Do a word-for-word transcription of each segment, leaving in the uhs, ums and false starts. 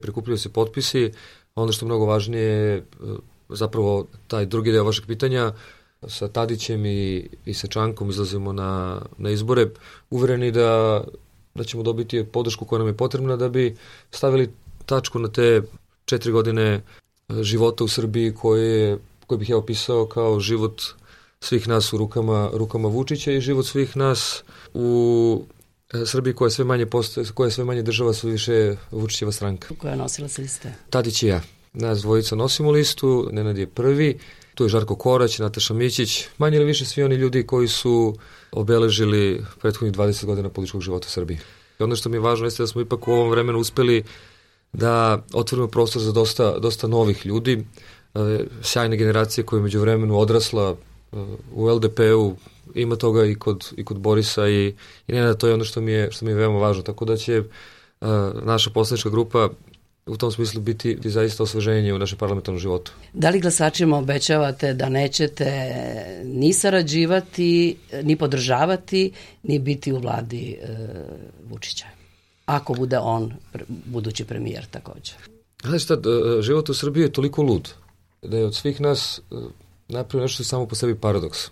prikupljaju se potpisi. Ono što je mnogo važnije je zapravo taj drugi deo vašeg pitanja. Sa Tadićem i, i sa Čankom izlazimo na, na izbore, uvereni da, da ćemo dobiti podršku koja nam je potrebna da bi stavili tačku na te četiri godine života u Srbiji koje, koje bih ja opisao kao život svih nas u rukama, rukama Vučića i život svih nas u Srbiji koja je sve manje, postoje, koja je sve manje država, sve više Vučićeva stranka. Koja je nosila se liste? Tadić i ja. Nas dvojica nosimo listu, Nenad je prvi, tu je Žarko Korać, Nataša Mićić, manje ili više svi oni ljudi koji su obeležili prethodnih dvadeset godina političkog života u Srbiji. I ono što mi je važno jeste da smo ipak u ovom vremenu uspeli da otvorimo prostor za dosta, dosta novih ljudi, sjajne generacije koja je među vremenu odrasla u el de pe-u, ima toga i kod, i kod Borisa i, i Nenada, to je ono što mi je, što mi je veoma važno, tako da će uh, naša poslanička grupa u tom smislu biti zaista osveženje u našem parlamentarnom životu. Da li glasačima obećavate da nećete ni sarađivati, ni podržavati, ni biti u vladi e, Vučića? Ako bude on budući premijer također. Znači šta, život u Srbiji je toliko lud da je od svih nas napravio nešto samo po sebi paradoks.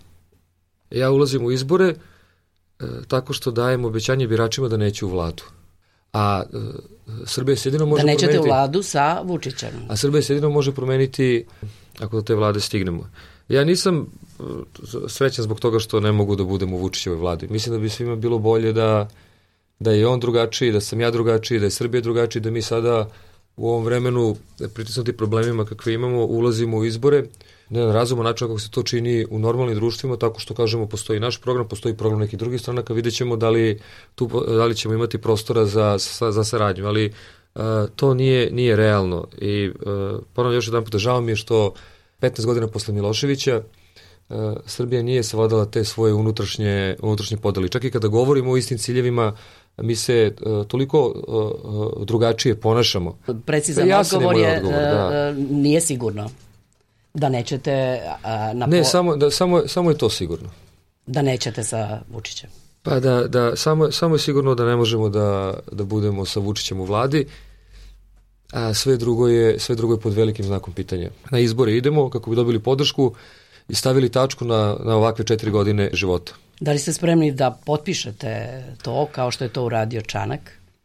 Ja ulazim u izbore e, tako što dajem obećanje biračima da neću u vladu. A e, Srbija se jedino može promeniti... Da nećete u vladu sa Vučićem. A Srbija se jedino može promeniti ako do te vlade stignemo. Ja nisam srećan zbog toga što ne mogu da budem u Vučićevoj vladi. Mislim da bi svima bilo bolje da, da je on drugačiji, da sam ja drugačiji, da je Srbija drugačiji, da mi sada u ovom vremenu pritisnuti problemima kakve imamo ulazimo u izbore na jedan razuman način kako se to čini u normalnim društvima, tako što kažemo postoji naš program, postoji program nekih drugih stranaka, vidjet ćemo da li, tu, da li ćemo imati prostora za, za, za saradnju, ali uh, to nije, nije realno i uh, ponavljam još jedan puta, žao mi je što petnaest godina posle Miloševića uh, Srbija nije savladala te svoje unutrašnje, unutrašnje podeli. Čak i kada govorimo o istim ciljevima, mi se uh, toliko uh, drugačije ponašamo. Precizan ja odgovor je, odgovor, da. Nije sigurno. Da nećete a, na Ne, po... samo, da, samo, samo je to sigurno. Da nećete sa Vučićem? Pa da, da samo, samo je sigurno da ne možemo da, da budemo sa Vučićem u vladi, a sve drugo je, sve drugo je pod velikim znakom pitanja. Na izbore idemo kako bi dobili podršku i stavili tačku na, na ovakve četiri godine života. Da li ste spremni da potpišete to kao što je to uradio Čanak?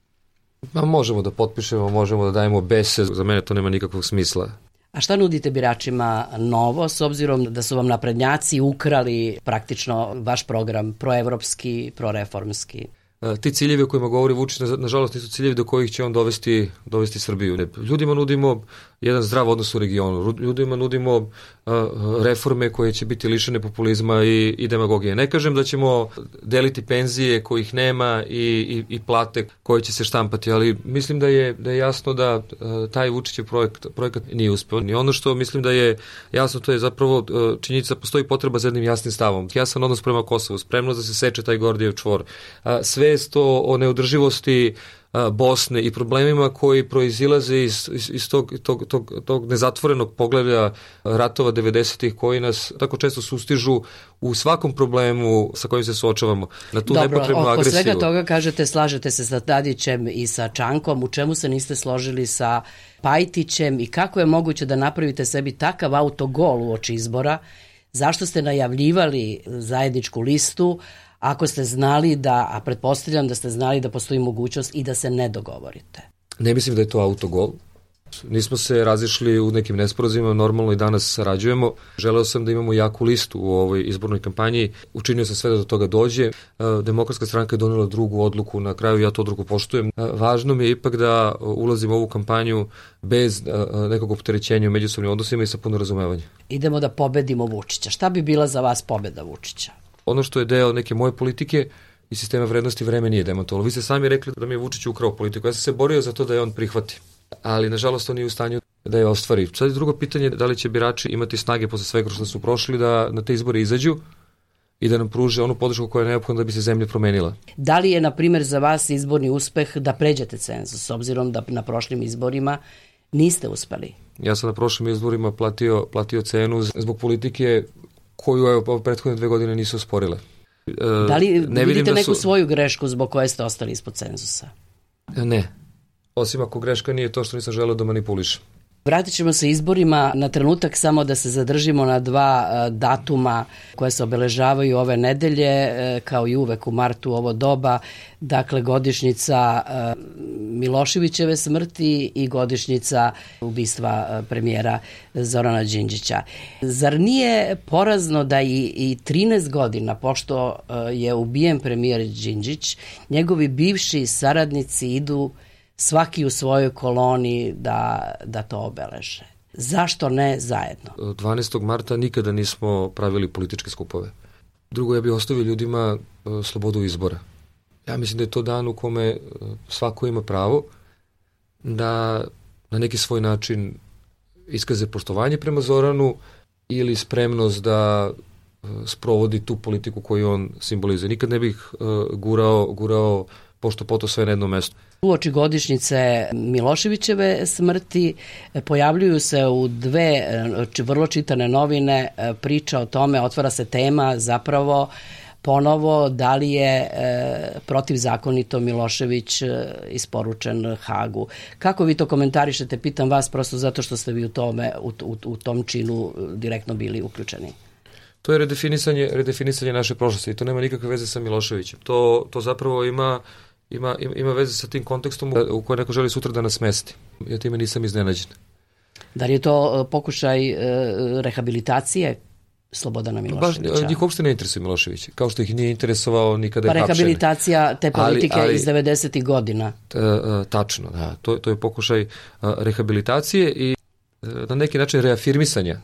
Ma možemo da potpišemo, možemo da dajemo bese, za mene to nema nikakvog smisla. A šta nudite biračima novo, s obzirom da su vam naprednjaci ukrali praktično vaš program proevropski, proreformski? Ti ciljevi o kojima govori Vučić, nažalost, nisu ciljevi do kojih će on dovesti, dovesti Srbiju. Ljudima nudimo jedan zdrav odnos u regionu. Ljudima nudimo uh, reforme koje će biti lišene populizma i, i demagogije. Ne kažem da ćemo deliti penzije kojih nema i, i, i plate koje će se štampati, ali mislim da je, da je jasno da uh, taj Vučićev projekt, projekat nije uspeo. I ono što mislim da je jasno, to je zapravo uh, činjenica, postoji potreba za jednim jasnim stavom. Jasan odnos prema Kosovu, spremnost da se seče taj Gordijev čvor. Uh, svest o, o neodrživosti Bosne i problemima koji proizilaze iz, iz, iz tog, tog, tog, tog nezatvorenog pogleda ratova devedesetih koji nas tako često sustižu u svakom problemu sa kojim se suočavamo. Na tu Dobro, nepotrebnu oko agresiju. Svega toga kažete, slažete se sa Tadićem i sa Čankom, u čemu se niste složili sa Pajtićem i kako je moguće da napravite sebi takav autogol u oči izbora? Zašto ste najavljivali zajedničku listu ako ste znali da, a pretpostavljam da ste znali da postoji mogućnost i da se ne dogovorite? Ne mislim da je to autogol. Nismo se razišli u nekim nesporazima, normalno i danas sarađujemo. Želeo sam da imamo jaku listu u ovoj izbornoj kampanji. Učinio sam sve da do toga dođe. Demokratska stranka je donela drugu odluku, na kraju ja tu odluku poštujem. Važno mi je ipak da ulazim u ovu kampanju bez nekog opterećenja u međusobnim odnosima i sa puno razumevanja. Idemo da pobedimo Vučića. Šta bi bila za vas pobeda Vučića? Ono što je deo neke moje politike i sistema vrednosti vreme nije demantovalo. Vi ste sami rekli da mi je Vučić ukrao politiku. Ja sam se borio za to da je on prihvati. Ali nažalost on nije u stanju da je ostvari. Sad je drugo pitanje da li će birači imati snage posle svega što su prošli da na te izbore izađu i da nam pruže onu podršku koja je neophodna da bi se zemlja promenila. Da li je, na primjer, za vas izborni uspeh da pređete cenzus, s obzirom da na prošlim izborima niste uspeli? Ja sam na prošlim izborima platio, platio cenu zbog politike koju je prethodne dve godine nisu osporile. E, da li ne vidite neku su... svoju grešku zbog koje ste ostali ispod cenzusa? Ne. osim ako greška nije to što nisam želeo da manipulišem. Vratit ćemo se izborima na trenutak, samo da se zadržimo na dva datuma koje se obeležavaju ove nedelje, kao i uvek u martu ovo doba, dakle godišnjica Miloševićeve smrti i godišnjica ubistva premijera Zorana Đinđića. Zar nije porazno da i, i trinaest godina, pošto je ubijen premijer Đinđić, njegovi bivši saradnici idu svaki u svojoj koloni da, da to obeleže? Zašto ne zajedno? dvanaestog marta nikada nismo pravili političke skupove. Drugo, ja bih ostavio ljudima uh, slobodu izbora. Ja mislim da je to dan u kome uh, svako ima pravo da na neki svoj način iskaze poštovanje prema Zoranu ili spremnost da uh, sprovodi tu politiku koju on simbolizuje. Nikad ne bih uh, gurao, gurao pošto poto sve na jednom mestu. Uoči godišnjice Miloševićeve smrti pojavljuju se u dve vrlo čitane novine priča o tome, otvara se tema zapravo ponovo da li je e, protivzakonito Milošević e, isporučen Hagu. Kako vi to komentarišete? Pitam vas prosto zato što ste vi u, tome, u, u, u tom činu direktno bili uključeni. To je redefinisanje, redefinisanje naše prošlosti i to nema nikakve veze sa Miloševićem. To, to zapravo ima, ima, ima veze sa tim kontekstom u kojem neko želi sutra da nas smesti. Ja time nisam iznenađen. Da li je to pokušaj e, rehabilitacije Slobodana Miloševića? Baš, njih uopšte ne interesuje Milošević, kao što ih nije interesovao nikada pa je hapšen. Rehabilitacija te politike ali, ali, iz devedesetih godina. T, tačno, da. To, to je pokušaj rehabilitacije i na neki način reafirmisanja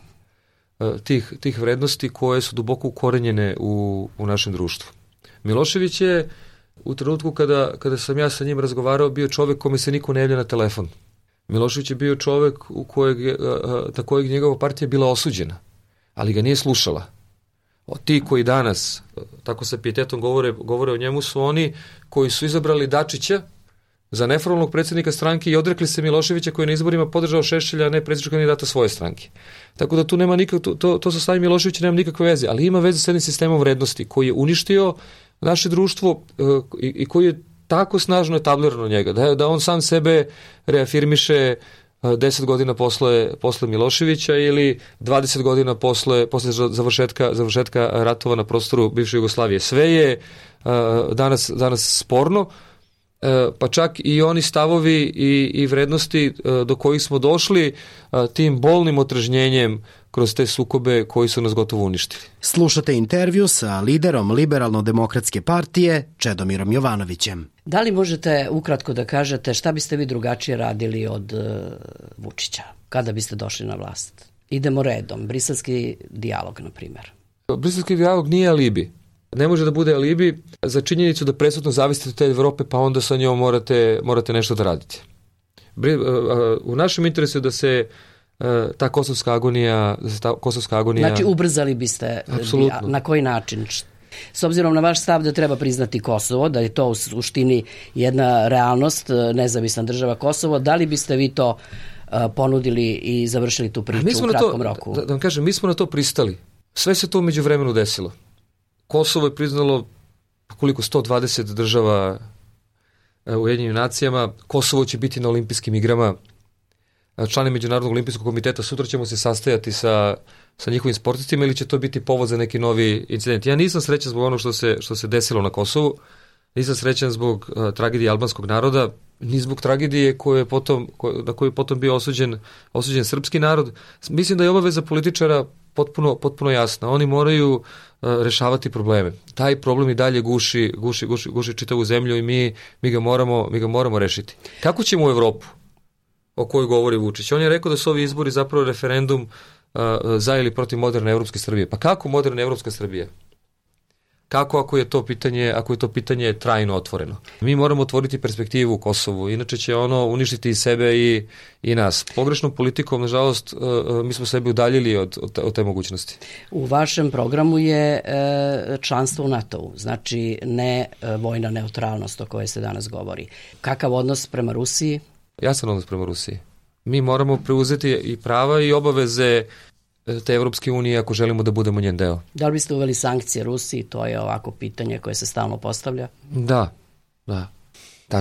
tih, tih vrednosti koje su duboko ukorenjene u, u našem društvu. Milošević je u trenutku kada, kada sam ja sa njim razgovarao bio čovjek kome se niko ne javlja na telefon. Milošević je bio čovjek u kojeg, na kojeg njegova partija bila osuđena, ali ga nije slušala. O, ti koji danas, tako sa pijetetom govore, govore o njemu, su oni koji su izabrali Dačića za neformalnog predsjednika stranke i odrekli se Miloševića koji je na izborima podržao Šešelja, a ne predsjedničkog kandidata svoje stranke. Tako da tu nema nikak, to, to, to sa samim Miloševićem nema nikakve veze, ali ima veze sa jednim sistemom vrednosti koji je uništio naše društvo uh, i, i koji je tako snažno etablirano njega, da, da on sam sebe reafirmiše deset godina posle, posle Miloševića ili dvadeset godina posle, posle završetka, završetka ratova na prostoru bivše Jugoslavije. Sve je uh, danas, danas sporno, uh, pa čak i oni stavovi i, i vrednosti uh, do kojih smo došli uh, tim bolnim otržnjenjem kroz te sukobe koji su nas gotovo uništili. Slušate intervju sa liderom Liberalno-demokratske partije Čedomirom Jovanovićem. Da li možete ukratko da kažete šta biste vi drugačije radili od uh, Vučića kada biste došli na vlast? Idemo redom. Briselski dijalog, na primjer. Briselski dijalog nije alibi. Ne može da bude alibi za činjenicu da presudno zavisite od te Evrope, pa onda sa njom morate, morate nešto da radite. U našem interesu je da se ta kosovska agonija, ta kosovska agonija... Znači ubrzali biste apsolutno. Na koji način? S obzirom na vaš stav da treba priznati Kosovo, da je to u suštini jedna realnost, nezavisna država Kosovo, da li biste vi to uh, ponudili i završili tu priču u kratkom to, roku? Da, da vam kažem, mi smo na to pristali. Sve se to umeđu vremenu desilo. Kosovo je priznalo koliko sto dvadeset država u Ujedinjenim nacijama. Kosovo će biti na olimpijskim igrama. Člani Međunarodnog olimpijskog komiteta, sutra ćemo se sastajati sa, sa njihovim sportistima ili će to biti povod za neki novi incident. Ja nisam srećan zbog ono što se, što se desilo na Kosovu, nisam srećan zbog uh, tragedije albanskog naroda, ni zbog tragedije koje je potom, koje, na koju je potom bio osuđen, osuđen srpski narod. Mislim da je obaveza političara potpuno, potpuno jasna. Oni moraju uh, rešavati probleme. Taj problem i dalje guši, guši, guši, guši čitavu zemlju i mi, mi, ga moramo, mi ga moramo rešiti. Kako ćemo u Evropu o kojoj govori Vučić? On je rekao da su ovi izbori zapravo referendum uh, za ili protiv moderne evropske Srbije. Pa kako moderna evropska Srbija? Kako ako je to pitanje, ako je to pitanje trajno otvoreno? Mi moramo otvoriti perspektivu u Kosovu, inače će ono uništiti i sebe i, i nas. Pogrešnom politikom, nažalost, uh, mi smo sebe udaljili od, od, od te mogućnosti. U vašem programu je e, članstvo u NATO-u, znači ne e, vojna neutralnost o kojoj se danas govori. Kakav odnos prema Rusiji? Jasan odnos prema Rusiji. Mi moramo preuzeti i prava i obaveze te Evropske unije ako želimo da budemo njen deo. Da li biste uveli sankcije Rusiji? To je ovako pitanje koje se stalno postavlja. Da, da, tačno.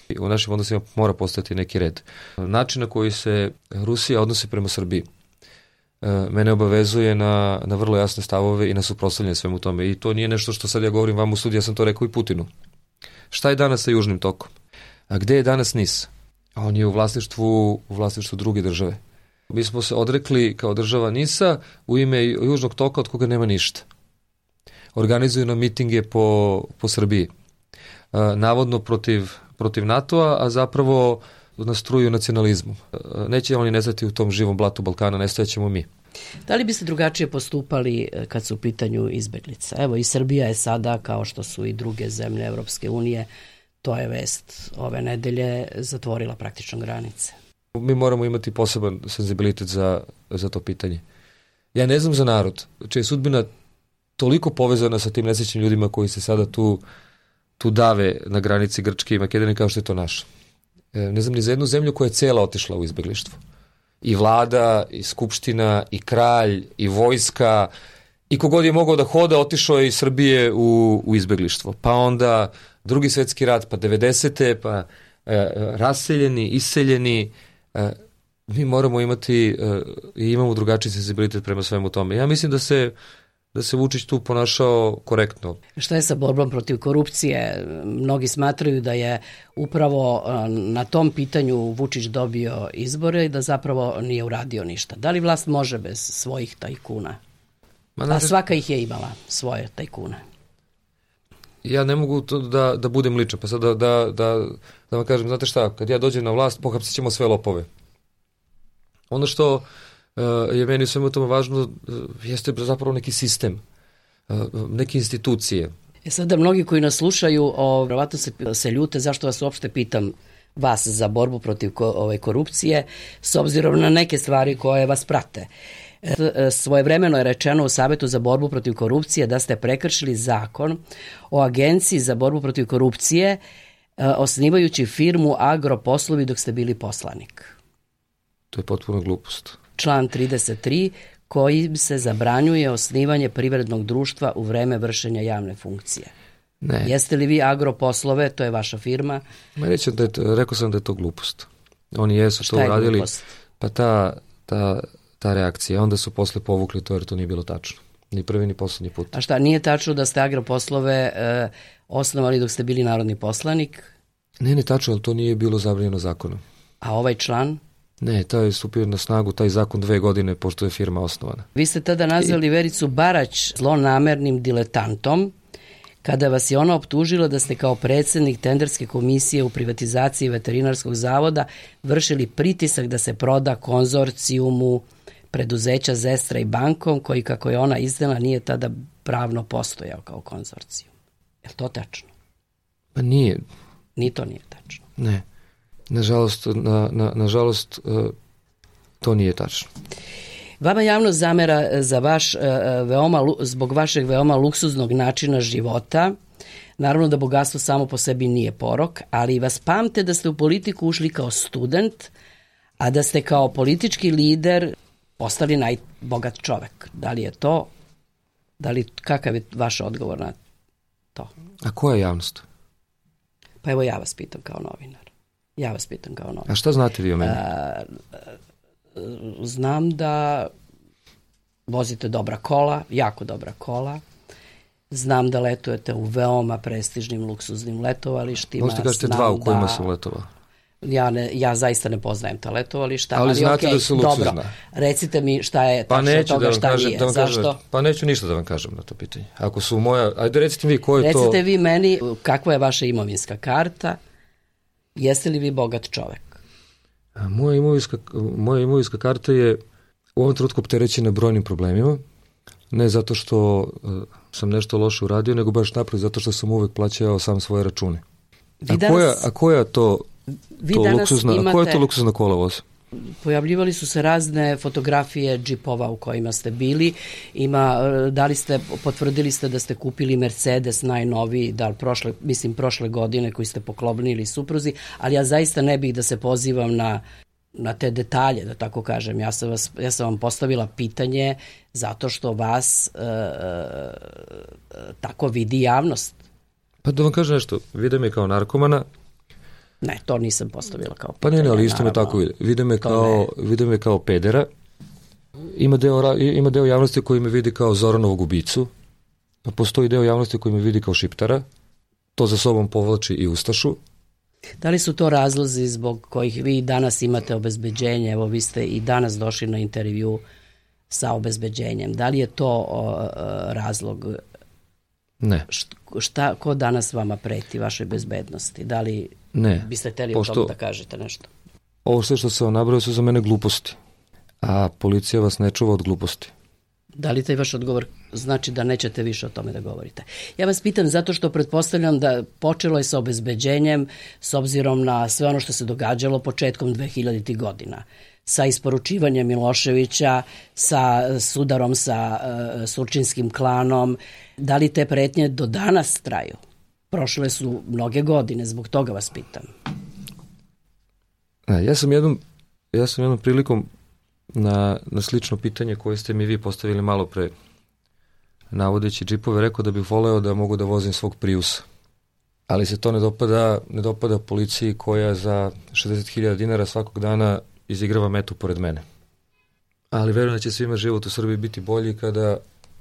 U našim odnosima mora postati neki red. Način na koji se Rusija odnosi prema Srbiji mene obavezuje na, na vrlo jasne stavove i na suprotstavljanje svemu tome. I to nije nešto što sad ja govorim vam u studiju, ja sam to rekao i Putinu. Šta je danas sa Južnim tokom? A gde je danas NIS? On je u vlasništvu, u vlasništvu druge države. Mi smo se odrekli kao država NIS-a u ime Južnog toka od koga nema ništa. Organizuju nam mitinge po, po Srbiji. Navodno protiv, protiv NATO-a, a zapravo nastruju nacionalizmu. Neće oni nestati u tom živom blatu Balkana, nestajećemo mi. Da li biste drugačije postupali kad su u pitanju izbeglica? Evo i Srbija je sada, kao što su i druge zemlje Evropske unije, to je vest ove nedelje, zatvorila praktično granice. Mi moramo imati poseban senzibilitet za, za to pitanje. Ja ne znam za narod, čija je sudbina toliko povezana sa tim nesrećnim ljudima koji se sada tu, tu dave na granici Grčke i Makedonije kao što je to naša. Ne znam ni za jednu zemlju koja je cela otišla u izbeglištvo. I vlada, i skupština, i kralj, i vojska, i kogod je mogao da hoda, otišao je iz Srbije u, u izbeglištvo. Pa onda drugi svetski rat, pa devedesete, pa e, raseljeni, iseljeni. E, mi moramo imati e, i imamo drugačiji senzibilitet prema svemu tome. Ja mislim da se da se Vučić tu ponašao korektno. Šta je sa borbom protiv korupcije? Mnogi smatraju da je upravo na tom pitanju Vučić dobio izbore i da zapravo nije uradio ništa. Da li vlast može bez svojih tajkuna? Ma, A svaka ih je imala, svoje tajkune. Ja ne mogu to da, da budem ličan, pa sad da, da, da, da vam kažem, znate šta, kad ja dođem na vlast, pohapsit ćemo sve lopove. Ono što je meni u svemu tome važno, jeste zapravo neki sistem, neke institucije. E sada mnogi koji nas slušaju, o, vjerovatno se, se ljute zašto vas uopšte pitam vas za borbu protiv ko, ove korupcije, s obzirom na neke stvari koje vas prate. E, svojevremeno je rečeno u Savetu za borbu protiv korupcije da ste prekršili zakon o Agenciji za borbu protiv korupcije e, osnivajući firmu Agroposlovi dok ste bili poslanik. To je potpuno glupost. Član trideset tri kojim se zabranjuje osnivanje privrednog društva u vreme vršenja javne funkcije. Ne. Jeste li vi Agroposlove, to je vaša firma? Ma reći da je, rekao sam da je to glupost. Oni jesu to uradili, pa ta, ta, ta reakcija, onda su posle povukli to jer to nije bilo tačno. Ni prvi ni poslednji put. A šta, nije tačno da ste Agroposlove e, osnovali dok ste bili narodni poslanik? Ne, ne tačno, ali to nije bilo zabranjeno zakonom. A ovaj član? Ne, taj je stupio na snagu, taj zakon dve godine pošto je firma osnovana. Vi ste tada nazvali I... Vericu Barać zlonamernim diletantom, kada vas je ona optužila da ste kao predsjednik tenderske komisije u privatizaciji veterinarskog zavoda vršili pritisak da se proda konzorcijumu preduzeća Zestra i Bankom, koji, kako je ona iznela, nije tada pravno postojao kao konzorcijum. Je li to tačno? Pa nije. Ni to nije tačno. Ne. Nažalost, na, na, nažalost to nije tačno. Vama javnost zamera za vaš, veoma, zbog vašeg veoma luksuznog načina života. Naravno da bogatstvo samo po sebi nije porok, ali vas pamte da ste u politiku ušli kao student, a da ste kao politički lider postali najbogat čovek. Da li je to? Da li, kakav je vaš odgovor na to? A koja je javnost? Pa evo ja vas pitam kao novinar. Ja vas pitam kao novinar. A šta znate vi o meni? A, znam da vozite dobra kola, jako dobra kola. Znam da letujete u veoma prestižnim, luksuznim letovalištima. Možete kažete dva u kojima da, sam letovao. Ja, ne, ja zaista ne poznajem ta letovališta. Ali, ali znate okay, da su luksuzna. Dobro, recite mi šta je pa tačno toga, da šta kažem, nije. Da Zašto? Kažem, pa neću ništa da vam kažem na to pitanje. Ako su moja, ajde recite mi ko je recite to... Recite vi meni kakva je vaša imovinska karta, jeste li vi bogat čovek? A moja, imovinska, moja imovinska karta je u ovom trenutku opterećena brojnim problemima. Ne zato što uh, sam nešto loše uradio, nego baš naprotiv zato što sam uvek plaćao sam svoje račune. A, danas, koja, a koja to, to luksuzna, imate, a koja je to luksuzna kola voza? Pojavljivali su se razne fotografije džipova u kojima ste bili. Ima, da li ste, potvrdili ste da ste kupili Mercedes najnoviji, da li prošle, mislim prošle godine koji ste poklonili supruzi, ali ja zaista ne bih da se pozivam na na te detalje, da tako kažem. Ja sam, vas, ja sam vam postavila pitanje zato što vas e, e, tako vidi javnost. Pa da vam kažem nešto, vide me kao narkomana, Ne, to nisam postavila kao pitanje. Pa ne, ne, ali isto me tako vide. Vide me kao, vide me kao pedera. Ima deo, ima deo javnosti koji me vidi kao Zoranovog ubicu. Postoji deo javnosti koji me vidi kao šiptara. To za sobom povlači i ustašu. Da li su to razlozi zbog kojih vi danas imate obezbeđenje? Evo, vi ste i danas došli na intervju sa obezbeđenjem. Da li je to o, razlog? Ne. Šta, ko danas vama preti vašoj bezbednosti? Da li ne. biste hteli Pošto, o tome da kažete nešto? Ovo sve što se vam nabrao su za mene gluposti. A policija vas ne čuva od gluposti. Da li taj vaš odgovor znači da nećete više o tome da govorite? Ja vas pitam zato što pretpostavljam da počelo je sa obezbeđenjem s obzirom na sve ono što se događalo početkom dvehiljaditih godina. Sa isporučivanjem Miloševića, sa sudarom sa uh, surčinskim klanom. Da li te pretnje do danas traju? Prošle su mnoge godine, zbog toga vas pitam. A, ja sam jednom, ja sam jednom prilikom na, na slično pitanje koje ste mi vi postavili malo pre, navodeći džipove, rekao da bih voleo da mogu da vozim svog Priusa. Ali se to ne dopada, ne dopada policiji koja za šezdeset hiljada dinara svakog dana izigrava metu pored mene. Ali verujem da će svima život u Srbiji biti bolji kada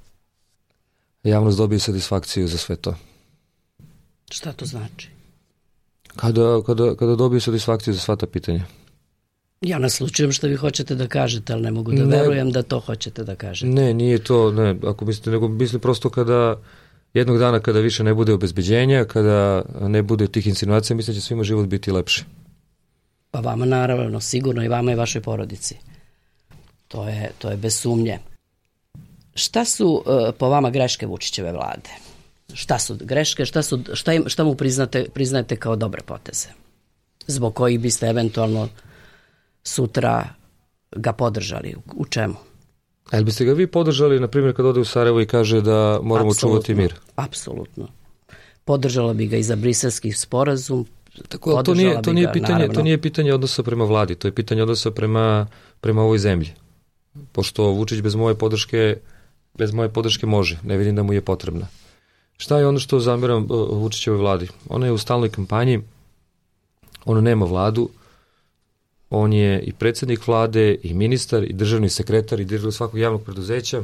javnost dobije satisfakciju za sve to. Šta to znači? Kada, kada, kada dobije satisfakciju za sva ta pitanja. Ja naslučujem što vi hoćete da kažete, ali ne mogu da ne, verujem da to hoćete da kažete. Ne, nije to, ne, ako mislite, nego mislim prosto kada jednog dana kada više ne bude obezbeđenja, kada ne bude tih insinuacija, mislim da će svima život biti lepši. Pa vama naravno, sigurno i vama i vašoj porodici. To je, to je bez sumnje. Šta su uh, po vama greške Vučićeve vlade? Šta su greške, šta, su, šta, im, šta mu priznate, priznajete kao dobre poteze? Zbog kojih biste eventualno sutra ga podržali? U čemu? A jel biste ga vi podržali, na primjer, kad ode u Sarajevo i kaže da moramo apsolutno, čuvati mir? Apsolutno. Podržala bi ga i za briselski sporazum. Tako, to nije, to, nije pitanje, to nije pitanje odnosa prema vladi, to je pitanje odnosa prema, prema ovoj zemlji. Pošto Vučić bez moje podrške, bez moje podrške može, ne vidim da mu je potrebna. Šta je ono što zameram uh, Vučićevoj vladi? Ona je u stalnoj kampanji, ona nema vladu, on je i predsjednik vlade, i ministar, i državni sekretar, i direktor svakog javnog preduzeća.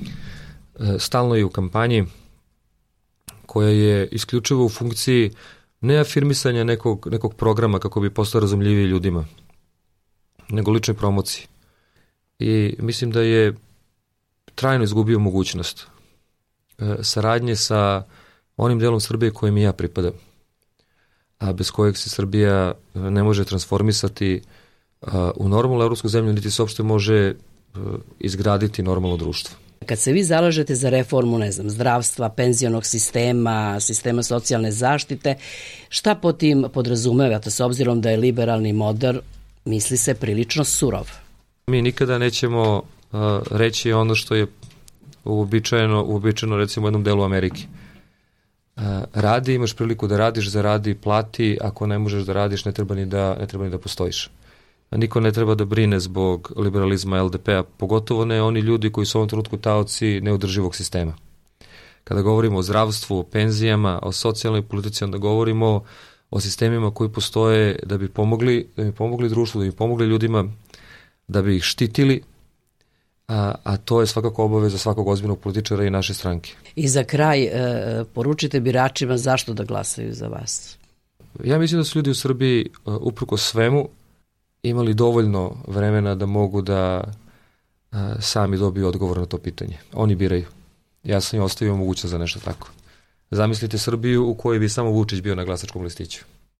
Stalno je u kampanji koja je isključivo u funkciji ne afirmisanja nekog, nekog programa kako bi postao razumljiviji ljudima, nego ličnoj promociji. I mislim da je trajno izgubio mogućnost saradnje sa onim delom Srbije kojem i ja pripadam, a bez kojeg se Srbija ne može transformisati u normalnu evropsku zemlju, niti se uopšte može izgraditi normalno društvo. Kad se vi zalažete za reformu, ne znam, zdravstva, penzionog sistema, sistema socijalne zaštite, šta po tim podrazumevate, s obzirom da je liberalni model, misli se, prilično surov? Mi nikada nećemo uh, reći ono što je uobičajeno, uobičajeno recimo u jednom delu Amerike. Uh, radi, imaš priliku da radiš, zaradi, plati, ako ne možeš da radiš, ne treba ni da, ne treba ni da postojiš. Niko ne treba da brine zbog liberalizma el de pe-a, pogotovo ne oni ljudi koji su u ovom trenutku taoci neodrživog sistema. Kada govorimo o zdravstvu, o penzijama, o socijalnoj politici, onda govorimo o sistemima koji postoje da bi pomogli, da bi pomogli društvu, da bi pomogli ljudima, da bi ih štitili, a, a to je svakako obaveza svakog ozbiljnog političara i naše stranke. I za kraj, e, poručite biračima zašto da glasaju za vas? Ja mislim da su ljudi u Srbiji, uprkos svemu, imali dovoljno vremena da mogu da a, sami dobiju odgovor na to pitanje. Oni biraju. Ja sam im ostavio mogućnost za nešto tako. Zamislite Srbiju u kojoj bi samo Vučić bio na glasačkom listiću.